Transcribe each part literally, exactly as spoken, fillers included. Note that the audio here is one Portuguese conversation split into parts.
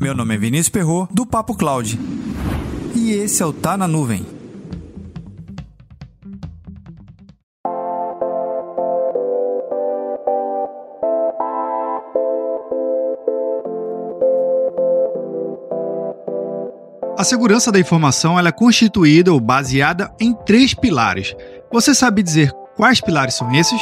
Meu nome é Vinícius Perro, do Papo Cloud. E esse é o Tá na Nuvem. A segurança da informação ela é constituída ou baseada em três pilares. Você sabe dizer quais pilares são esses?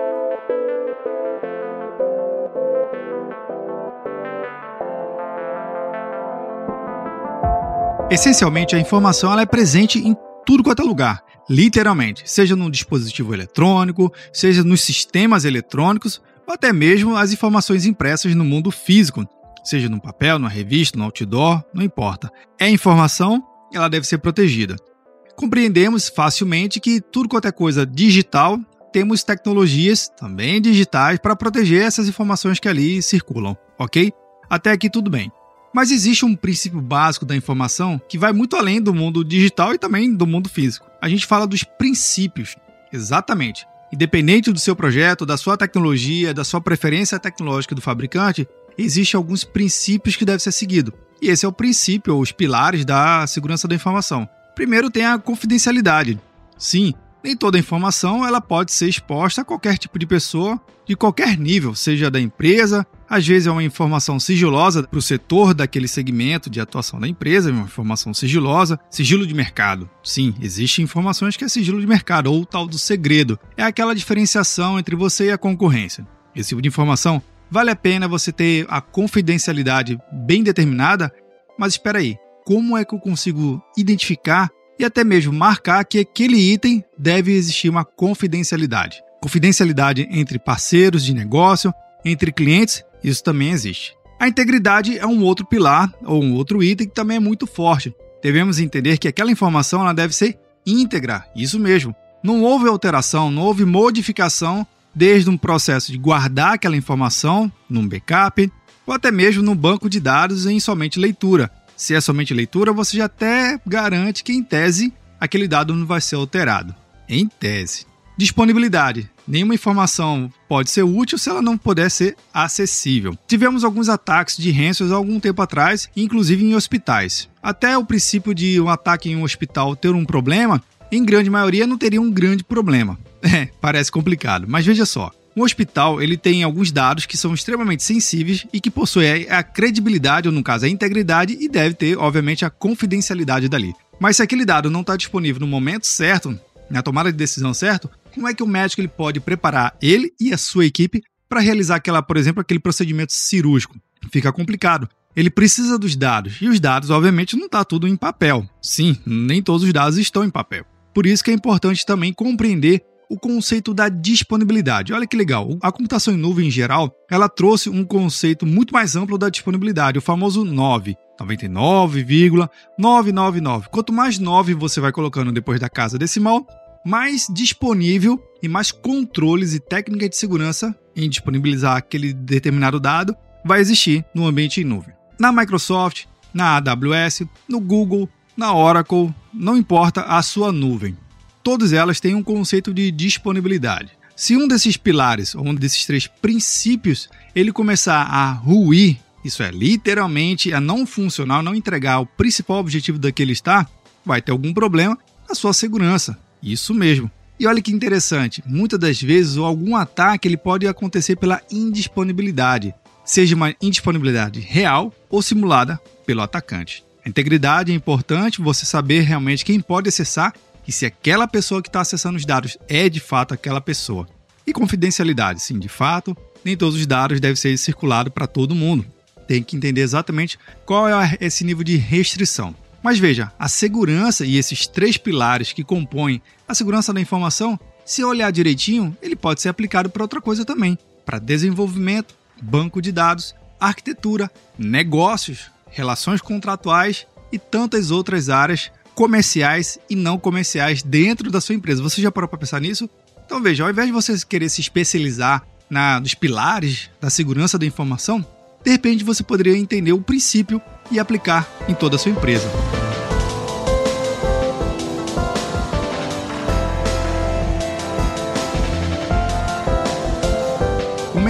Essencialmente, a informação ela é presente em tudo quanto é lugar, literalmente, seja num dispositivo eletrônico, seja nos sistemas eletrônicos, ou até mesmo as informações impressas no mundo físico, seja no papel, numa revista, no outdoor, não importa. É informação, ela deve ser protegida. Compreendemos facilmente que tudo quanto é coisa digital, temos tecnologias também digitais para proteger essas informações que ali circulam, ok? Até aqui tudo bem. Mas existe um princípio básico da informação que vai muito além do mundo digital e também do mundo físico. A gente fala dos princípios, exatamente. Independente do seu projeto, da sua tecnologia, da sua preferência tecnológica do fabricante, existem alguns princípios que devem ser seguidos. E esse é o princípio, ou os pilares da segurança da informação. Primeiro tem a confidencialidade. Sim, nem toda informação ela pode ser exposta a qualquer tipo de pessoa, de qualquer nível, seja da empresa, às vezes é uma informação sigilosa para o setor daquele segmento de atuação da empresa, uma informação sigilosa, sigilo de mercado. Sim, existem informações que é sigilo de mercado, ou o tal do segredo. É aquela diferenciação entre você e a concorrência. Esse tipo de informação vale a pena você ter a confidencialidade bem determinada, mas espera aí, como é que eu consigo identificar e até mesmo marcar que aquele item deve existir uma confidencialidade? Confidencialidade entre parceiros de negócio, entre clientes, isso também existe. A integridade é um outro pilar ou um outro item que também é muito forte. Devemos entender que aquela informação ela deve ser íntegra, isso mesmo. Não houve alteração, não houve modificação desde um processo de guardar aquela informação num backup ou até mesmo num banco de dados em somente leitura. Se é somente leitura, você já até garante que, em tese, aquele dado não vai ser alterado. Em tese. Disponibilidade. Nenhuma informação pode ser útil se ela não puder ser acessível. Tivemos alguns ataques de ransomware há algum tempo atrás, inclusive em hospitais. Até o princípio de um ataque em um hospital ter um problema, em grande maioria não teria um grande problema. É, parece complicado, mas veja só. Um hospital ele tem alguns dados que são extremamente sensíveis e que possuem a credibilidade, ou no caso a integridade, e deve ter, obviamente, a confidencialidade dali. Mas se aquele dado não está disponível no momento certo, na tomada de decisão certa, como é que o médico ele pode preparar ele e a sua equipe para realizar, aquela, por exemplo, aquele procedimento cirúrgico? Fica complicado. Ele precisa dos dados, e os dados, obviamente, não está tudo em papel. Sim, nem todos os dados estão em papel. Por isso que é importante também compreender o conceito da disponibilidade. Olha que legal, a computação em nuvem em geral, ela trouxe um conceito muito mais amplo da disponibilidade, o famoso nove, noventa e nove vírgula novecentos e noventa e nove. Quanto mais nove você vai colocando depois da casa decimal, mais disponível e mais controles e técnicas de segurança em disponibilizar aquele determinado dado vai existir no ambiente em nuvem. Na Microsoft, na A W S, no Google, na Oracle, não importa a sua nuvem. Todas elas têm um conceito de disponibilidade. Se um desses pilares, ou um desses três princípios, ele começar a ruir, isso é, literalmente a não funcionar, não entregar o principal objetivo daquele estar, vai ter algum problema na sua segurança. Isso mesmo. E olha que interessante, muitas das vezes algum ataque ele pode acontecer pela indisponibilidade, seja uma indisponibilidade real ou simulada pelo atacante. A integridade é importante, você saber realmente quem pode acessar e se aquela pessoa que está acessando os dados é de fato aquela pessoa. E confidencialidade, sim, de fato, nem todos os dados devem ser circulados para todo mundo. Tem que entender exatamente qual é esse nível de restrição. Mas veja, a segurança e esses três pilares que compõem a segurança da informação, se olhar direitinho, ele pode ser aplicado para outra coisa também. Para desenvolvimento, banco de dados, arquitetura, negócios, relações contratuais e tantas outras áreas comerciais e não comerciais dentro da sua empresa. Você já parou para pensar nisso? Então veja, ao invés de você querer se especializar na, nos pilares da segurança da informação, de repente você poderia entender o princípio e aplicar em toda a sua empresa.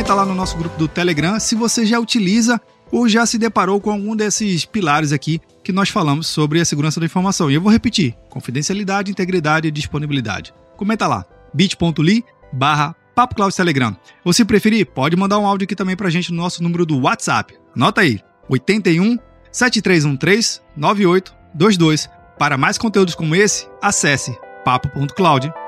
comenta lá no nosso grupo do Telegram se você já utiliza ou já se deparou com algum desses pilares aqui que nós falamos sobre a segurança da informação. E eu vou repetir: confidencialidade, integridade e disponibilidade. Comenta lá, bit.ly barra Papo Cloud Telegram. Ou se preferir, pode mandar um áudio aqui também pra gente no nosso número do WhatsApp. Anota aí, oito um, sete três um três, nove oito dois dois. Para mais conteúdos como esse, acesse papo ponto cloud.